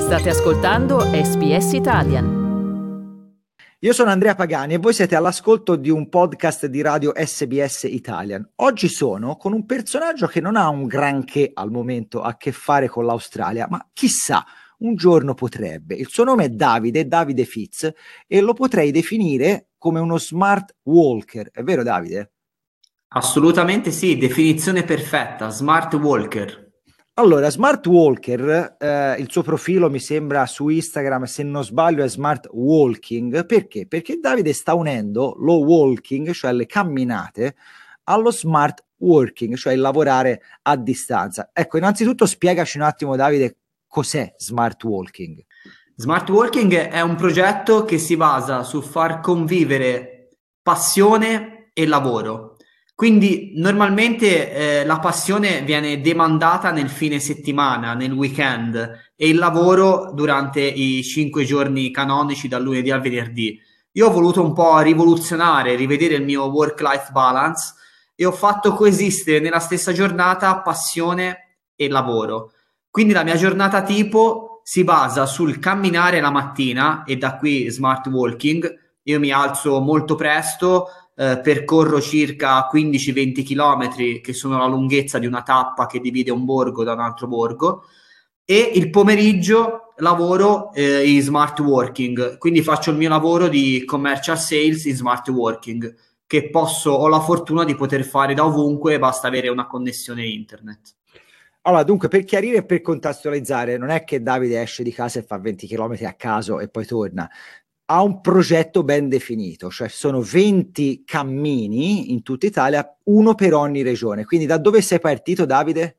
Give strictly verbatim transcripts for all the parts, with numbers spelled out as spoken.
State ascoltando S B S Italian. Io sono Andrea Pagani e voi siete all'ascolto di un podcast di radio S B S Italian. Oggi sono con un personaggio che non ha un granché al momento a che fare con l'Australia, ma chissà, un giorno potrebbe. Il suo nome è Davide, Davide Fitz, e lo potrei definire come uno smart walker. È vero, Davide? Assolutamente sì, definizione perfetta, smart walker. Allora, Smart Walker, eh, il suo profilo mi sembra su Instagram, se non sbaglio, è Smart Walking. Perché? Perché Davide sta unendo lo walking, cioè le camminate, allo smart working, cioè il lavorare a distanza. Ecco, innanzitutto spiegaci un attimo, Davide, cos'è Smart Walking? Smart Walking è un progetto che si basa su far convivere passione e lavoro. Quindi normalmente eh, la passione viene demandata nel fine settimana, nel weekend, e il lavoro durante i cinque giorni canonici dal lunedì al venerdì. Io ho voluto un po' rivoluzionare, rivedere il mio work-life balance e ho fatto coesistere nella stessa giornata passione e lavoro. Quindi la mia giornata tipo si basa sul camminare la mattina, e da qui smart walking. Io mi alzo molto presto, Eh, percorro circa quindici venti chilometri, che sono la lunghezza di una tappa che divide un borgo da un altro borgo, e il pomeriggio lavoro eh, in smart working, quindi faccio il mio lavoro di commercial sales in smart working, che posso, ho la fortuna di poter fare da ovunque, basta avere una connessione internet. Allora, dunque, per chiarire e per contestualizzare, non è che Davide esce di casa e fa venti chilometri a caso e poi torna. Ha un progetto ben definito, cioè sono venti cammini in tutta Italia, uno per ogni regione. Quindi da dove sei partito, Davide?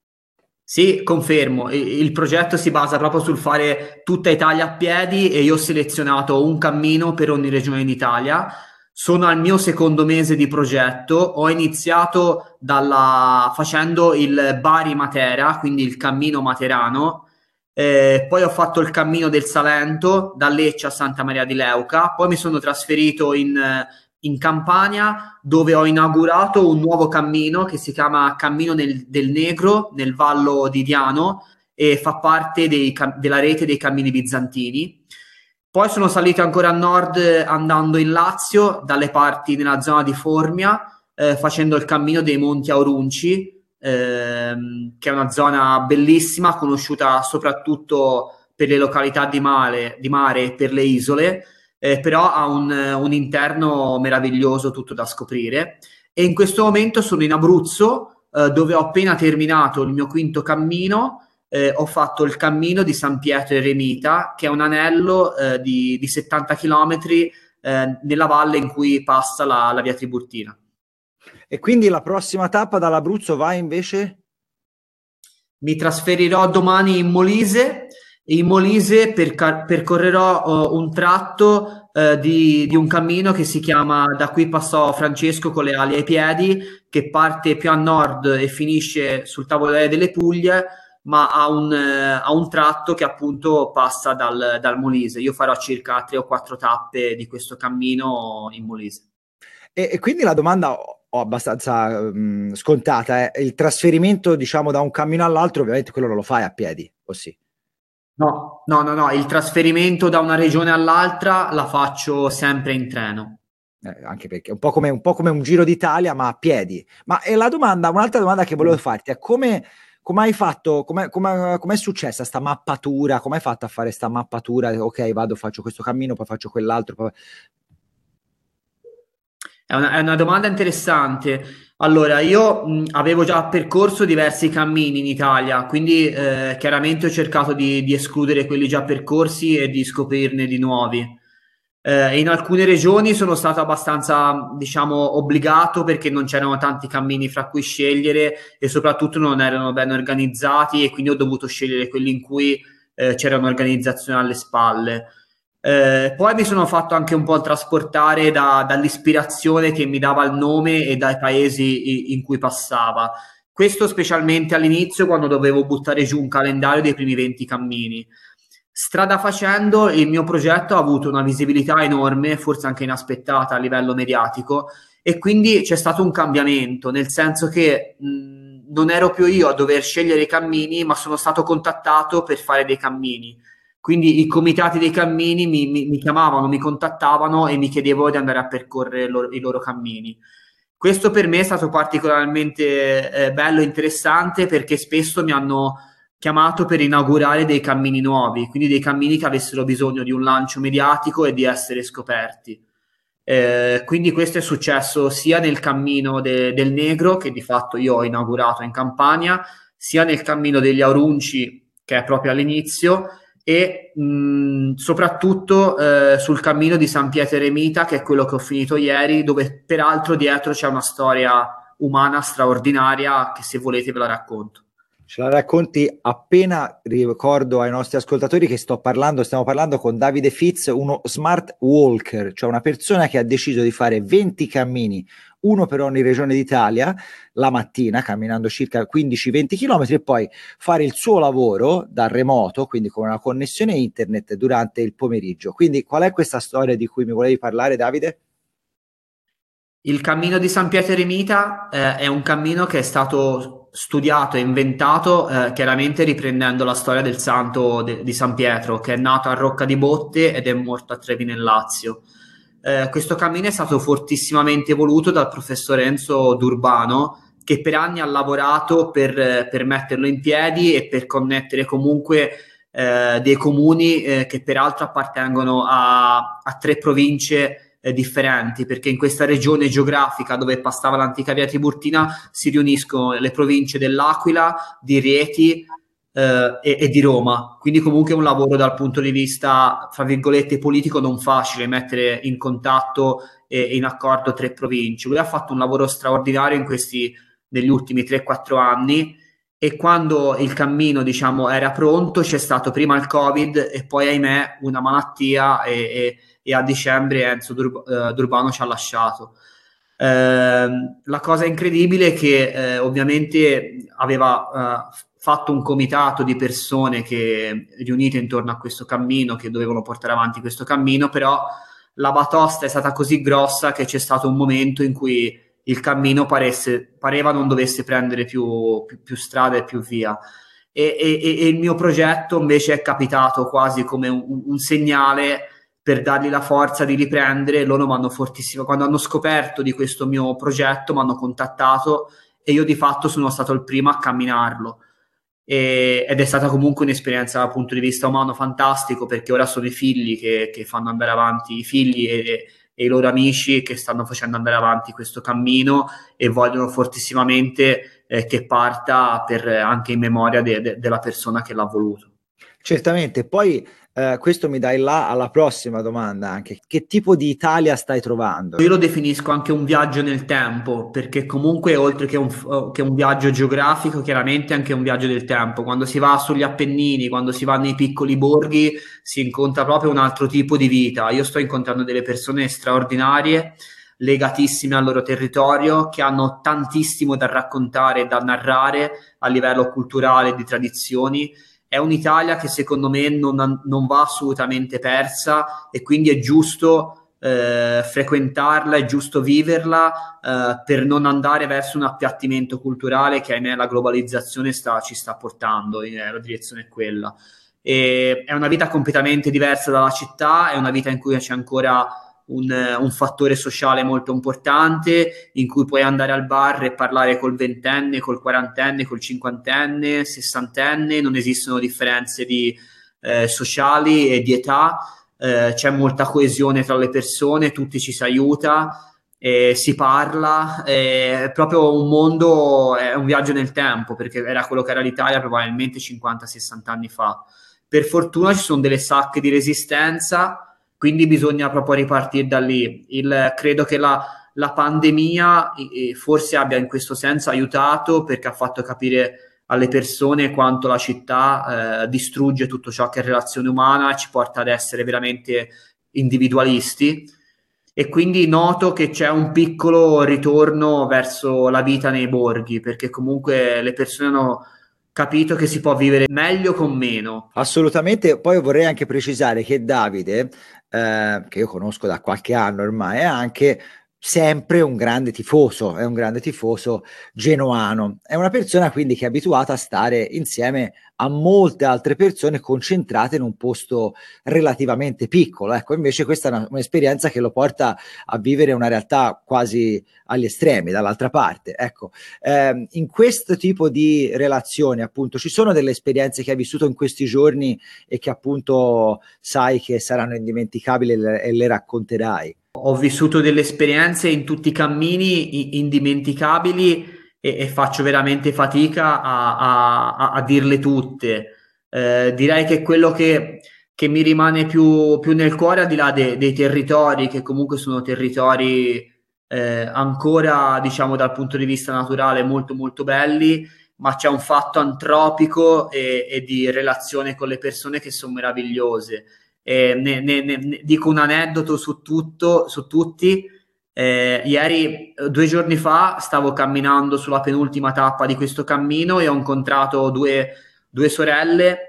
Sì, confermo. Il progetto si basa proprio sul fare tutta Italia a piedi, e io ho selezionato un cammino per ogni regione d'Italia. Sono al mio secondo mese di progetto. Ho iniziato dalla, facendo il Bari-Matera, quindi il cammino materano. Eh, poi ho fatto il cammino del Salento da Lecce a Santa Maria di Leuca, poi mi sono trasferito in, in Campania, dove ho inaugurato un nuovo cammino che si chiama Cammino nel, del Negro nel Vallo di Diano, e fa parte dei, della rete dei cammini bizantini. Poi sono salito ancora a nord andando in Lazio, dalle parti nella zona di Formia, eh, facendo il cammino dei Monti Aurunci, Ehm, che è una zona bellissima, conosciuta soprattutto per le località di mare, di mare e per le isole, eh, però ha un, un interno meraviglioso, tutto da scoprire. E in questo momento sono in Abruzzo, eh, dove ho appena terminato il mio quinto cammino. Eh, ho fatto il cammino di San Pietro Eremita, che è un anello eh, di, di settanta chilometri eh, nella valle in cui passa la, la via Tiburtina. E quindi la prossima tappa dall'Abruzzo va invece? Mi trasferirò domani in Molise. In Molise perca- percorrerò uh, un tratto uh, di, di un cammino che si chiama Da qui passò Francesco con le ali ai piedi, che parte più a nord e finisce sul tavolare delle Puglie, ma ha un, uh, ha un tratto che appunto passa dal, dal Molise. Io farò circa tre o quattro tappe di questo cammino in Molise. E, e quindi la domanda ho abbastanza um, scontata è: il trasferimento, diciamo, da un cammino all'altro, ovviamente quello non lo fai a piedi, o sì? No, no, no, no, il trasferimento da una regione all'altra la faccio sempre in treno. Eh, anche perché è un po' come un po' come un Giro d'Italia, ma a piedi. Ma e la domanda, un'altra domanda che volevo farti è: come come hai fatto, come come è successa sta mappatura? Come hai fatto a fare sta mappatura? Ok, vado, faccio questo cammino, poi faccio quell'altro, poi... È una, è una domanda interessante. Allora, io mh, avevo già percorso diversi cammini in Italia, quindi eh, chiaramente ho cercato di, di escludere quelli già percorsi e di scoprirne di nuovi. Eh, in alcune regioni sono stato abbastanza, diciamo, obbligato, perché non c'erano tanti cammini fra cui scegliere e soprattutto non erano ben organizzati, e quindi ho dovuto scegliere quelli in cui eh, c'era un'organizzazione alle spalle. Eh, poi mi sono fatto anche un po' trasportare da, dall'ispirazione che mi dava il nome e dai paesi in cui passava. Questo specialmente all'inizio, quando dovevo buttare giù un calendario dei primi venti cammini. Strada facendo, il mio progetto ha avuto una visibilità enorme, forse anche inaspettata a livello mediatico, e quindi c'è stato un cambiamento, nel senso che mh, non ero più io a dover scegliere i cammini, ma sono stato contattato per fare dei cammini. Quindi i comitati dei cammini mi, mi, mi chiamavano, mi contattavano e mi chiedevano di andare a percorrere loro, i loro cammini. Questo per me è stato particolarmente eh, bello e interessante, perché spesso mi hanno chiamato per inaugurare dei cammini nuovi, quindi dei cammini che avessero bisogno di un lancio mediatico e di essere scoperti. Eh, quindi questo è successo sia nel cammino de- del Negro, che di fatto io ho inaugurato in Campania, sia nel cammino degli Aurunci, che è proprio all'inizio, e mh, soprattutto eh, sul cammino di San Pietro Eremita, che è quello che ho finito ieri, dove peraltro dietro c'è una storia umana straordinaria che, se volete, ve la racconto. Ce la racconti appena. Ricordo ai nostri ascoltatori che sto parlando, stiamo parlando con Davide Fitz, uno smart walker, cioè una persona che ha deciso di fare venti cammini, uno per ogni regione d'Italia, la mattina, camminando circa quindici venti chilometri, e poi fare il suo lavoro da remoto, quindi con una connessione internet, durante il pomeriggio. Quindi qual è questa storia di cui mi volevi parlare, Davide? Il cammino di San Pietro Eremita eh, è un cammino che è stato studiato e inventato eh, chiaramente riprendendo la storia del santo de- di San Pietro, che è nato a Rocca di Botte ed è morto a Trevi nel Lazio. Eh, questo cammino è stato fortissimamente voluto dal professor Enzo D'Urbano, che per anni ha lavorato per, per metterlo in piedi e per connettere comunque eh, dei comuni eh, che peraltro appartengono a, a tre province Eh, differenti, perché in questa regione geografica dove passava l'antica via Tiburtina si riuniscono le province dell'Aquila, di Rieti eh, e, e di Roma, quindi comunque è un lavoro dal punto di vista, fra virgolette, politico non facile, mettere in contatto e in accordo tre province. Lui ha fatto un lavoro straordinario in questi, negli ultimi tre quattro anni, e quando il cammino, diciamo, era pronto c'è stato prima il Covid e poi, ahimè, una malattia, e, e e a dicembre Enzo Dur- uh, D'Urbano ci ha lasciato. Eh, la cosa incredibile è che eh, ovviamente aveva uh, fatto un comitato di persone che riunite intorno a questo cammino, che dovevano portare avanti questo cammino, però la batosta è stata così grossa che c'è stato un momento in cui il cammino paresse, pareva non dovesse prendere più, più, più strada e più via. E, e, e il mio progetto invece è capitato quasi come un, un segnale per dargli la forza di riprendere. Loro mi hanno fortissimo, quando hanno scoperto di questo mio progetto mi hanno contattato e io di fatto sono stato il primo a camminarlo, e, ed è stata comunque un'esperienza dal punto di vista umano fantastico, perché ora sono i figli che, che fanno andare avanti, i figli e, e i loro amici che stanno facendo andare avanti questo cammino e vogliono fortissimamente eh, che parta, per, anche in memoria de, de, della persona che l'ha voluto. Certamente, poi eh, questo mi dai là alla prossima domanda anche. Che tipo di Italia stai trovando? Io lo definisco anche un viaggio nel tempo, perché comunque oltre che un, che un viaggio geografico, chiaramente anche un viaggio del tempo. Quando si va sugli Appennini, quando si va nei piccoli borghi, si incontra proprio un altro tipo di vita. Io sto incontrando delle persone straordinarie, legatissime al loro territorio, che hanno tantissimo da raccontare e da narrare a livello culturale e di tradizioni. È un'Italia che secondo me non, non va assolutamente persa, e quindi è giusto eh, frequentarla, è giusto viverla eh, per non andare verso un appiattimento culturale che, ahimè, la globalizzazione sta, ci sta portando, eh, la direzione è quella. E è una vita completamente diversa dalla città, è una vita in cui c'è ancora Un, un fattore sociale molto importante, in cui puoi andare al bar e parlare col ventenne, col quarantenne, col cinquantenne, sessantenne, non esistono differenze di, eh, sociali e di età, eh, c'è molta coesione tra le persone, tutti ci si aiuta, eh, si parla, eh, è proprio un mondo, è un viaggio nel tempo, perché era quello che era l'Italia probabilmente cinquanta sessanta anni fa. Per fortuna ci sono delle sacche di resistenza, quindi bisogna proprio ripartire da lì. Il, credo che la, la pandemia eh, forse abbia in questo senso aiutato, perché ha fatto capire alle persone quanto la città eh, distrugge tutto ciò che è relazione umana, ci porta ad essere veramente individualisti, e quindi noto che c'è un piccolo ritorno verso la vita nei borghi, perché comunque le persone hanno capito che si può vivere meglio con meno. Assolutamente. Poi vorrei anche precisare che Davide, eh, che io conosco da qualche anno ormai, è anche sempre un grande tifoso, è un grande tifoso genoano. È una persona quindi che è abituata a stare insieme a molte altre persone concentrate in un posto relativamente piccolo. Ecco, invece questa è una, un'esperienza che lo porta a vivere una realtà quasi agli estremi, dall'altra parte. Ecco, ehm, in questo tipo di relazioni, appunto, ci sono delle esperienze che hai vissuto in questi giorni e che appunto sai che saranno indimenticabili e le, e le racconterai. Ho vissuto delle esperienze in tutti i cammini indimenticabili e, e faccio veramente fatica a, a, a dirle tutte. Eh, direi che quello che, che mi rimane più, più nel cuore, al di là de, dei territori, che comunque sono territori eh, ancora, diciamo, dal punto di vista naturale molto molto belli, ma c'è un fatto antropico e, e di relazione con le persone che sono meravigliose. Eh, ne, ne, ne, dico un aneddoto su tutto, su tutti. Eh, ieri, due giorni fa, stavo camminando sulla penultima tappa di questo cammino e ho incontrato due, due sorelle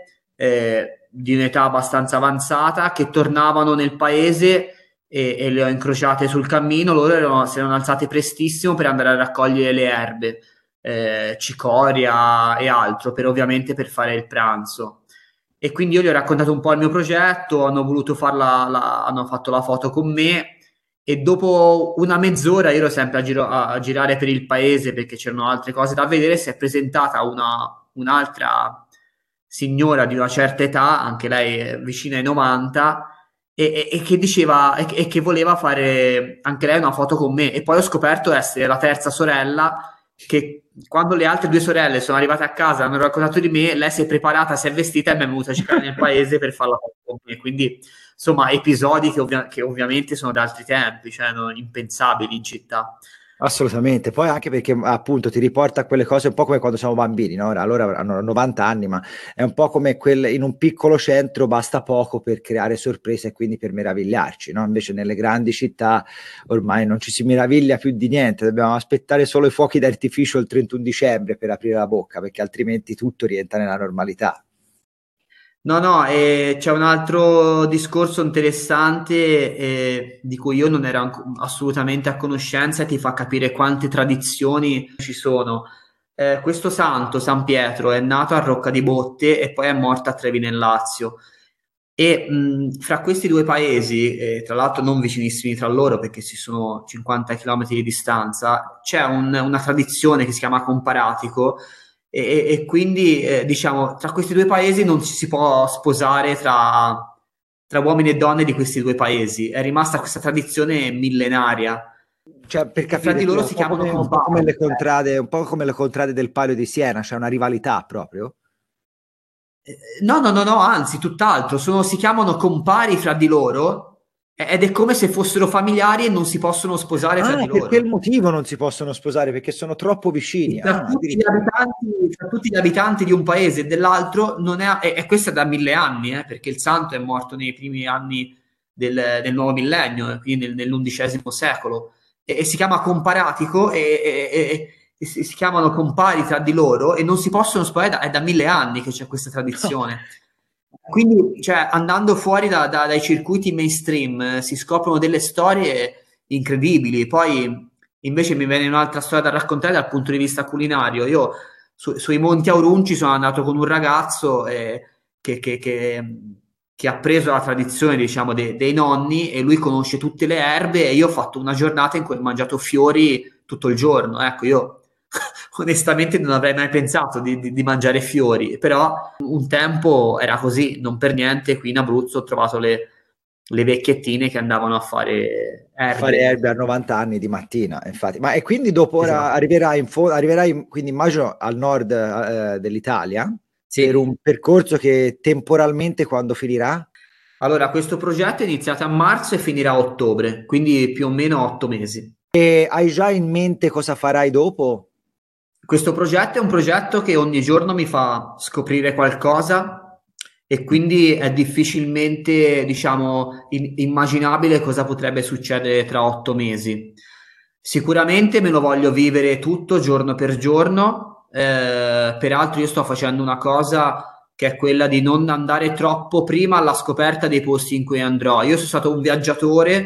eh, di un'età abbastanza avanzata che tornavano nel paese e, e le ho incrociate sul cammino. Loro erano, si erano alzate prestissimo per andare a raccogliere le erbe, eh, cicoria e altro, per ovviamente per fare il pranzo. E quindi io gli ho raccontato un po' il mio progetto, hanno voluto farla, la, hanno fatto la foto con me e dopo una mezz'ora, io ero sempre a, giro, a, a girare per il paese perché c'erano altre cose da vedere, si è presentata una, un'altra signora di una certa età, anche lei vicina ai novanta, e, e, e che diceva e, e che voleva fare anche lei una foto con me. E poi ho scoperto essere la terza sorella, che quando le altre due sorelle sono arrivate a casa, hanno raccontato di me, lei si è preparata, si è vestita e mi è venuta a cercare nel paese per farla con me. Quindi insomma episodi che, ovvia- che ovviamente sono da altri tempi, cioè non impensabili in città. Assolutamente, poi anche perché appunto ti riporta a quelle cose un po' come quando siamo bambini, no? Ora allora hanno novanta anni, ma è un po' come quel, in un piccolo centro basta poco per creare sorprese e quindi per meravigliarci, no? Invece nelle grandi città ormai non ci si meraviglia più di niente, dobbiamo aspettare solo i fuochi d'artificio il trentuno dicembre per aprire la bocca, perché altrimenti tutto rientra nella normalità. No, no, e c'è un altro discorso interessante eh, di cui io non ero anco- assolutamente a conoscenza e ti fa capire quante tradizioni ci sono. Eh, questo santo, San Pietro, è nato a Rocca di Botte e poi è morto a Trevi nel Lazio. E mh, fra questi due paesi, eh, tra l'altro non vicinissimi tra loro perché ci sono cinquanta chilometri di distanza, c'è un- una tradizione che si chiama comparatico e, e quindi eh, diciamo tra questi due paesi non ci si può sposare tra, tra uomini e donne di questi due paesi. È rimasta questa tradizione millenaria. Cioè, per E fra capire, di cioè, loro un si po' chiamano come, un po' come compari. le contrade, un po' come le contrade del Palio di Siena, c'è una rivalità proprio. Eh, No, no, no, no, anzi, tutt'altro, sono, si chiamano compari fra di loro eh, ed è come se fossero familiari e non si possono sposare fra Ah, di per quel loro. motivo non si possono sposare, perché sono troppo vicini. Tra Ah, tutti gli addirittura. abitanti, tra tutti gli abitanti di un paese e dell'altro, non è, e, e questo è da mille anni, eh, perché il santo è morto nei primi anni del, del nuovo millennio, eh, quindi nel- nell'undicesimo secolo, e, e si chiama comparatico e, e- e- e si, si chiamano compari tra di loro e non si possono sposare, da- è da mille anni che c'è questa tradizione. Quindi, cioè, andando fuori da- da- dai circuiti mainstream, eh, si scoprono delle storie incredibili. Poi, invece, mi viene un'altra storia da raccontare dal punto di vista culinario. Io su- sui Monti Aurunci sono andato con un ragazzo eh, che, che- che- che ha preso la tradizione, diciamo, de- dei nonni e lui conosce tutte le erbe e io ho fatto una giornata in cui ho mangiato fiori tutto il giorno. Ecco, io onestamente non avrei mai pensato di, di- di mangiare fiori, però un tempo era così, non per niente qui in Abruzzo ho trovato le, le vecchiettine che andavano a fare A fare erbe. erbe a novanta anni di mattina, infatti. Ma e quindi dopo ora Esatto. arriverai, in fo- arriverai quindi immagino al nord eh, dell'Italia per Sì. un percorso che temporalmente quando finirà? Allora, questo progetto è iniziato a marzo e finirà a ottobre, quindi più o meno otto mesi. E hai già in mente cosa farai dopo? Questo progetto è un progetto che ogni giorno mi fa scoprire qualcosa e quindi è difficilmente, diciamo, in- immaginabile cosa potrebbe succedere tra otto mesi. Sicuramente me lo voglio vivere tutto giorno per giorno, eh, peraltro io sto facendo una cosa che è quella di non andare troppo prima alla scoperta dei posti in cui andrò. Io sono stato un viaggiatore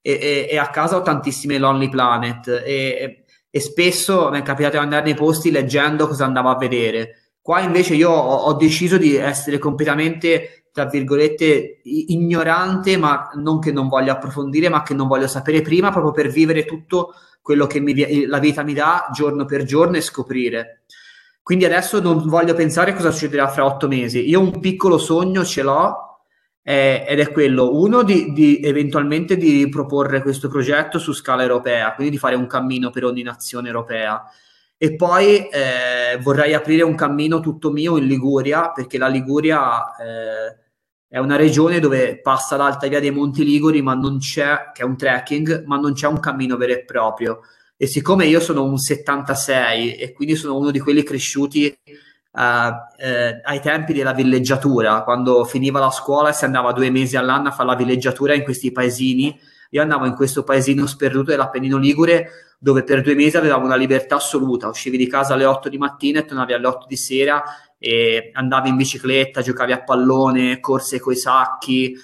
e, e, e a casa ho tantissime Lonely Planet e, e spesso mi è capitato di andare nei posti leggendo cosa andavo a vedere. Qua invece io ho, ho deciso di essere completamente, tra virgolette, ignorante, ma non che non voglio approfondire, ma che non voglio sapere prima, proprio per vivere tutto quello che mi, la vita mi dà giorno per giorno e scoprire. Quindi adesso non voglio pensare cosa succederà fra otto mesi. Io un piccolo sogno ce l'ho, eh, ed è quello, uno, di, di eventualmente di proporre questo progetto su scala europea, quindi di fare un cammino per ogni nazione europea. E poi eh, vorrei aprire un cammino tutto mio in Liguria, perché la Liguria eh, è una regione dove passa l'Alta Via dei Monti Liguri, ma non c'è, che è un trekking, ma non c'è un cammino vero e proprio. E siccome io sono un settantasei e quindi sono uno di quelli cresciuti uh, eh, ai tempi della villeggiatura, quando finiva la scuola e si andava due mesi all'anno a fare la villeggiatura in questi paesini, io andavo in questo paesino sperduto dell'Appennino Ligure, dove per due mesi avevamo una libertà assoluta, uscivi di casa alle otto di mattina e tornavi alle otto di sera e andavi in bicicletta, giocavi a pallone, corse coi sacchi,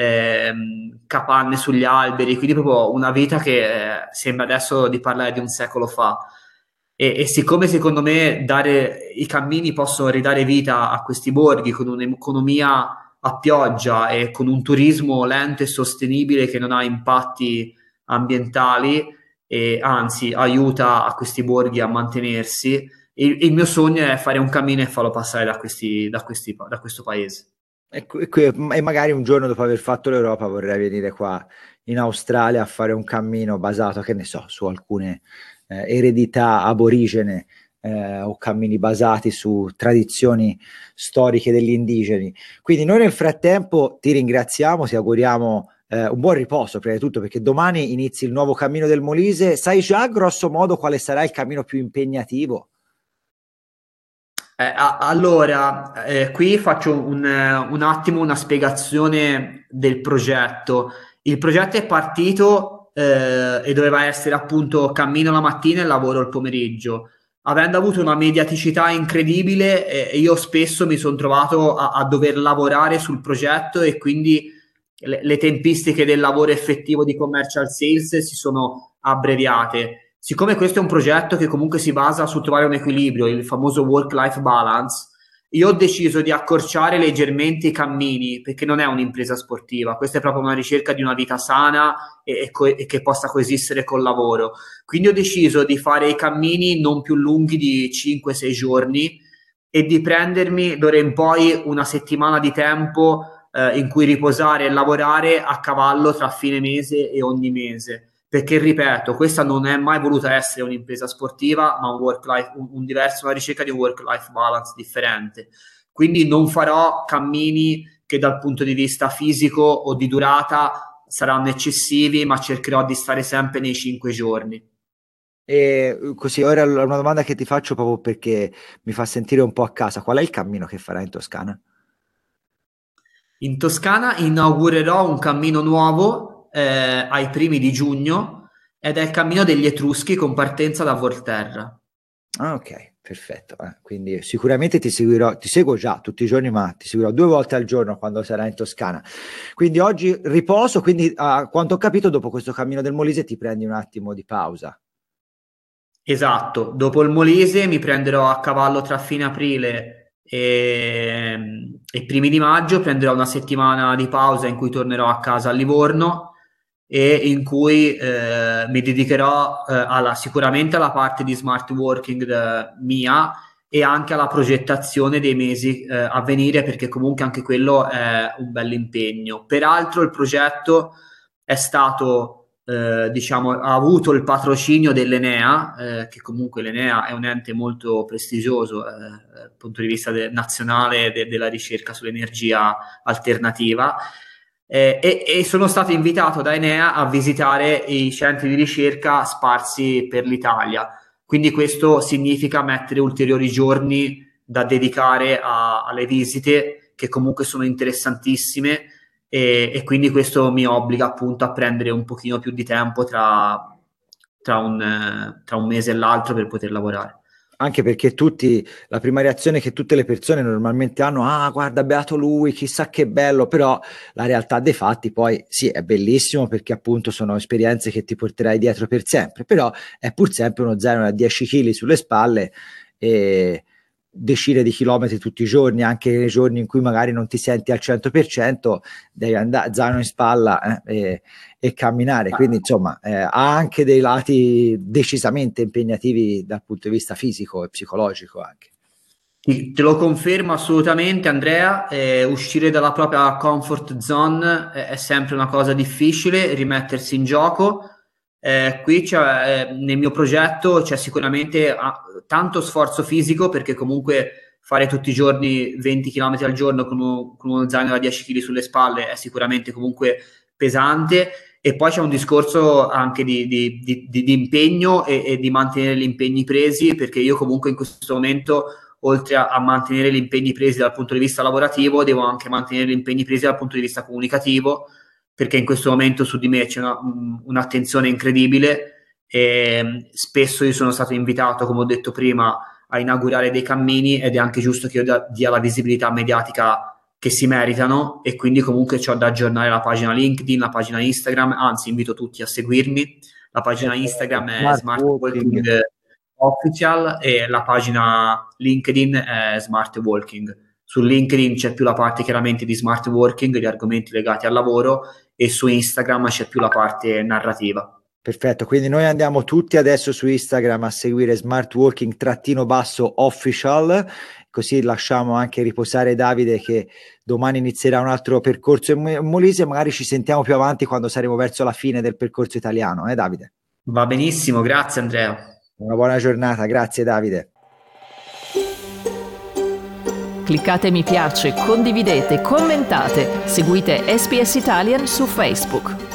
ehm, capanne sugli alberi, quindi proprio una vita che eh, sembra adesso di parlare di un secolo fa. E, e siccome secondo me dare, i cammini possono ridare vita a questi borghi con un'economia a pioggia e con un turismo lento e sostenibile che non ha impatti ambientali, e anzi aiuta a questi borghi a mantenersi. Il, il mio sogno è fare un cammino e farlo passare da, questi, da, questi, da questo paese. E, e magari un giorno dopo aver fatto l'Europa vorrei venire qua in Australia a fare un cammino basato, che ne so, su alcune eh, eredità aborigene eh, o cammini basati su tradizioni storiche degli indigeni. Quindi noi nel frattempo ti ringraziamo, ti auguriamo eh, un buon riposo prima di tutto, perché domani inizi il nuovo cammino del Molise. Sai già grosso modo quale sarà il cammino più impegnativo? Eh, a- allora, eh, qui faccio un, eh, un attimo una spiegazione del progetto. Il progetto è partito eh, e doveva essere appunto cammino la mattina e lavoro il pomeriggio. Avendo avuto una mediaticità incredibile, eh, io spesso mi sono trovato a, a dover lavorare sul progetto e quindi le, le tempistiche del lavoro effettivo di commercial sales si sono abbreviate. Siccome questo è un progetto che comunque si basa su trovare un equilibrio, il famoso work-life balance, io ho deciso di accorciare leggermente i cammini, perché non è un'impresa sportiva, questa è proprio una ricerca di una vita sana e, e, co- e che possa coesistere col lavoro. Quindi ho deciso di fare i cammini non più lunghi di cinque sei giorni e di prendermi d'ora in poi una settimana di tempo eh, in cui riposare e lavorare a cavallo tra fine mese e ogni mese. Perché, ripeto, questa non è mai voluta essere un'impresa sportiva, ma un work life, un, un diverso, una ricerca di un work-life balance differente. Quindi non farò cammini che dal punto di vista fisico o di durata saranno eccessivi, ma cercherò di stare sempre nei cinque giorni. E così, ora una domanda che ti faccio proprio perché mi fa sentire un po' a casa. Qual è il cammino che farai in Toscana? In Toscana inaugurerò un cammino nuovo eh, ai primi di giugno ed è il cammino degli Etruschi con partenza da Volterra. Ah, ok, perfetto. Eh, quindi sicuramente ti seguirò, ti seguo già tutti i giorni, ma ti seguirò due volte al giorno quando sarai in Toscana. Quindi oggi riposo, quindi a quanto ho capito, dopo questo cammino del Molise ti prendi un attimo di pausa. Esatto, dopo il Molise mi prenderò a cavallo tra fine aprile e, e primi di maggio, prenderò una settimana di pausa in cui tornerò a casa a Livorno e in cui eh, mi dedicherò eh, alla, sicuramente alla parte di smart working de, mia e anche alla progettazione dei mesi eh, a venire, perché comunque anche quello è un bel impegno. Peraltro il progetto è stato eh, diciamo ha avuto il patrocinio dell'Enea, eh, che comunque l'Enea è un ente molto prestigioso eh, dal punto di vista de- nazionale de- della ricerca sull'energia alternativa. Eh, e, e sono stato invitato da Enea a visitare i centri di ricerca sparsi per l'Italia. Quindi questo significa mettere ulteriori giorni da dedicare a, alle visite, che comunque sono interessantissime, e, e quindi questo mi obbliga appunto a prendere un pochino più di tempo tra, tra, un, tra un mese e l'altro per poter lavorare. Anche perché tutti, la prima reazione che tutte le persone normalmente hanno, ah guarda beato lui, chissà che bello, però la realtà dei fatti poi sì è bellissimo perché appunto sono esperienze che ti porterai dietro per sempre, però è pur sempre uno zaino da dieci chili sulle spalle e decine di chilometri tutti i giorni, anche nei giorni in cui magari non ti senti al cento per cento, devi andare zaino in spalla eh, e, e camminare, quindi insomma eh, ha anche dei lati decisamente impegnativi dal punto di vista fisico e psicologico anche. Te lo confermo assolutamente, Andrea, eh, uscire dalla propria comfort zone è, è sempre una cosa difficile, rimettersi in gioco. Eh, qui c'è, eh, nel mio progetto c'è sicuramente ah, tanto sforzo fisico, perché comunque fare tutti i giorni venti chilometri al giorno con uno, con uno zaino da dieci chili sulle spalle è sicuramente comunque pesante, e poi c'è un discorso anche di, di, di, di, di impegno e, e di mantenere gli impegni presi, perché io comunque in questo momento, oltre a, a mantenere gli impegni presi dal punto di vista lavorativo, devo anche mantenere gli impegni presi dal punto di vista comunicativo, perché in questo momento su di me c'è una, un'attenzione incredibile e spesso io sono stato invitato, come ho detto prima, a inaugurare dei cammini, ed è anche giusto che io dia la visibilità mediatica che si meritano, e quindi comunque c'ho da aggiornare la pagina LinkedIn, la pagina Instagram, anzi invito tutti a seguirmi. La pagina Instagram è Smart, Smart Walking, Walking Official e la pagina LinkedIn è Smart Walking. Su LinkedIn c'è più la parte chiaramente di smart working, di argomenti legati al lavoro, e su Instagram c'è più la parte narrativa. Perfetto, quindi noi andiamo tutti adesso su Instagram a seguire Smart Walking trattino basso official, così lasciamo anche riposare Davide che domani inizierà un altro percorso in Molise, magari ci sentiamo più avanti quando saremo verso la fine del percorso italiano, eh Davide? Va benissimo, grazie Andrea. Una buona giornata, grazie Davide. Cliccate mi piace, condividete, commentate, seguite S B S Italian su Facebook.